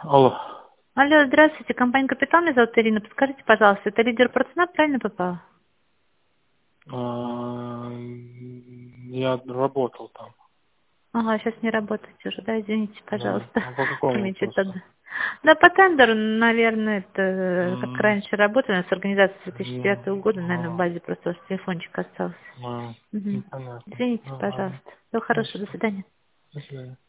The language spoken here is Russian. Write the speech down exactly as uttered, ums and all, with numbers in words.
Алло. Алло, здравствуйте, компания «Капитал», меня зовут Ирина. Подскажите, пожалуйста, это лидер Процена, правильно попала? А, Я работал там. Ага, сейчас не работаете уже, да, извините, Да. пожалуйста. А по какому Память вопросу? это... Да, по тендеру, наверное, это как М, раньше работали, у нас организация с две тысячи ну, девятого года, наверное, в а, базе просто ваш телефончик остался. а, Угу. Непонятно. Извините, Ну ладно. пожалуйста. Всего хорошего, до Спасибо. свидания. До свидания.